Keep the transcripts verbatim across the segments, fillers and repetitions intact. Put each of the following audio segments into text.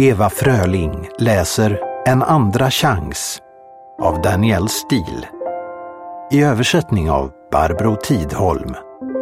Eva Fröling läser En andra chans av Danielle Steel i översättning av Barbro Tidholm.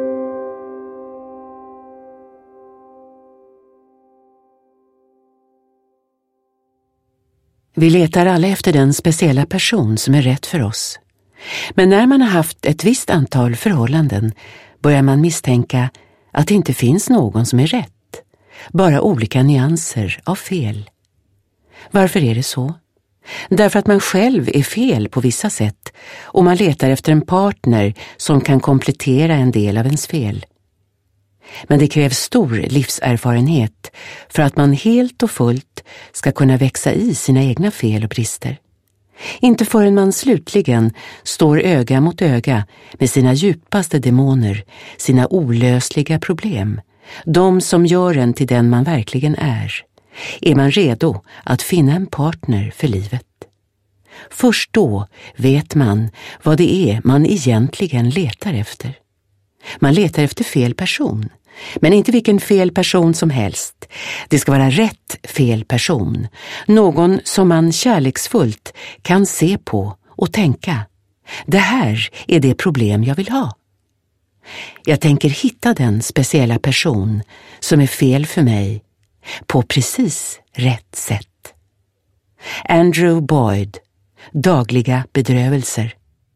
Vi letar alla efter den speciella person som är rätt för oss. Men när man har haft ett visst antal förhållanden börjar man misstänka att det inte finns någon som är rätt. Bara olika nyanser av fel. Varför är det så? Därför att man själv är fel på vissa sätt och man letar efter en partner som kan komplettera en del av ens fel. Men det krävs stor livserfarenhet för att man helt och fullt ska kunna växa i sina egna fel och brister. Inte förrän man slutligen står öga mot öga med sina djupaste demoner, sina olösliga problem, de som gör en till den man verkligen är, är man redo att finna en partner för livet. Först då vet man vad det är man egentligen letar efter. Man letar efter fel person, men inte vilken fel person som helst. Det ska vara rätt fel person, någon som man kärleksfullt kan se på och tänka: det här är det problem jag vill ha. Jag tänker hitta den speciella person som är fel för mig på precis rätt sätt. Andrew Boyd, Dagliga bedrövelser.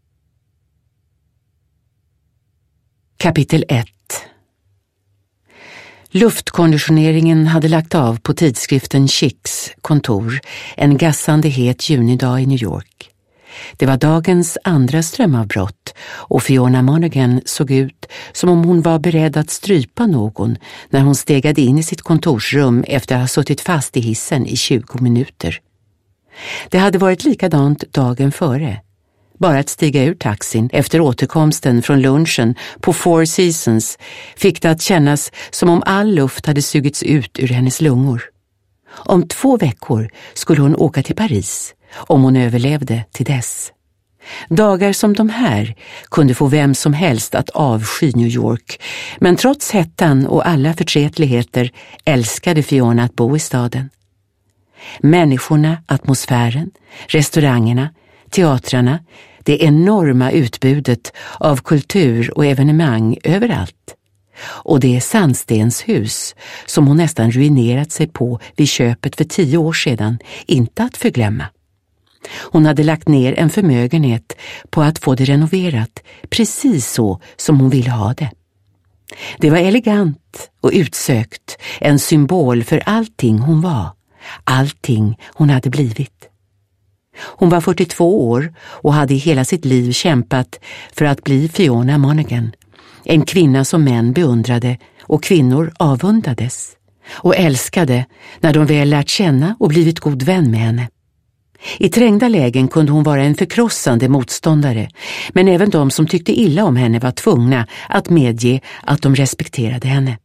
Kapitel ett. Luftkonditioneringen hade lagt av på tidskriften Chicks kontor en gassande het junidag i New York. Det var dagens andra strömavbrott och Fiona Monaghan såg ut som om hon var beredd att strypa någon när hon stegade in i sitt kontorsrum efter att ha suttit fast i hissen i tjugo minuter. Det hade varit likadant dagen före. Bara att stiga ur taxin efter återkomsten från lunchen på Four Seasons fick det att kännas som om all luft hade sugits ut ur hennes lungor. Om två veckor skulle hon åka till Paris, om hon överlevde till dess. Dagar som de här kunde få vem som helst att avsky New York, men trots hettan och alla förtretligheter älskade Fiona att bo i staden. Människorna, atmosfären, restaurangerna, teatrarna, det enorma utbudet av kultur och evenemang överallt. Och det är sandstenshus som hon nästan ruinerat sig på vid köpet för tio år sedan, inte att förglömma. Hon hade lagt ner en förmögenhet på att få det renoverat precis så som hon ville ha det. Det var elegant och utsökt, en symbol för allting hon var, allting hon hade blivit. Hon var fyrtiotvå år och hade i hela sitt liv kämpat för att bli Fiona Monaghan, en kvinna som män beundrade och kvinnor avundades och älskade när de väl lärt känna och blivit god vän med henne. I trängda lägen kunde hon vara en förkrossande motståndare, men även de som tyckte illa om henne var tvungna att medge att de respekterade henne.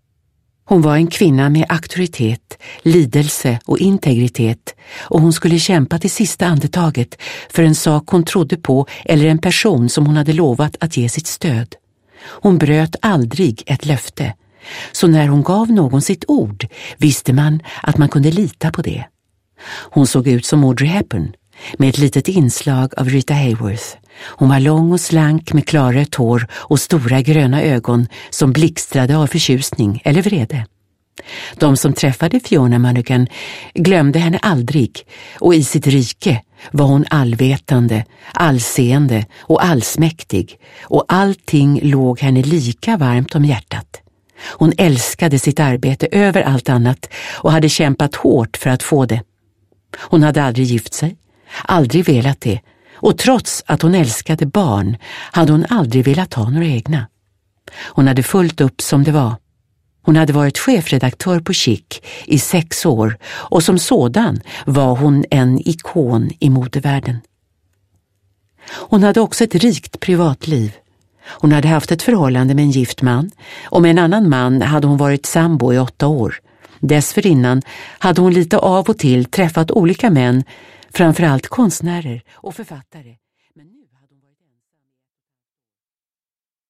Hon var en kvinna med auktoritet, lidelse och integritet, och hon skulle kämpa till sista andetaget för en sak hon trodde på eller en person som hon hade lovat att ge sitt stöd. Hon bröt aldrig ett löfte, så när hon gav någon sitt ord visste man att man kunde lita på det. Hon såg ut som Audrey Hepburn, med ett litet inslag av Rita Hayworth. Hon var lång och slank med klarrött hår och stora gröna ögon som blixtrade av förtjusning eller vrede. De som träffade Fiona Monaghan glömde henne aldrig, och i sitt rike var hon allvetande, allseende och allsmäktig, och allting låg henne lika varmt om hjärtat. Hon älskade sitt arbete över allt annat och hade kämpat hårt för att få det. Hon hade aldrig gift sig, aldrig velat det, och trots att hon älskade barn hade hon aldrig velat ha några egna. Hon hade fullt upp som det var. Hon hade varit chefredaktör på Chic i sex år och som sådan var hon en ikon i modevärlden. Hon hade också ett rikt privatliv. Hon hade haft ett förhållande med en gift man, och med en annan man hade hon varit sambo i åtta år. Dessförinnan hade hon lite av och till träffat olika män, framförallt konstnärer och författare.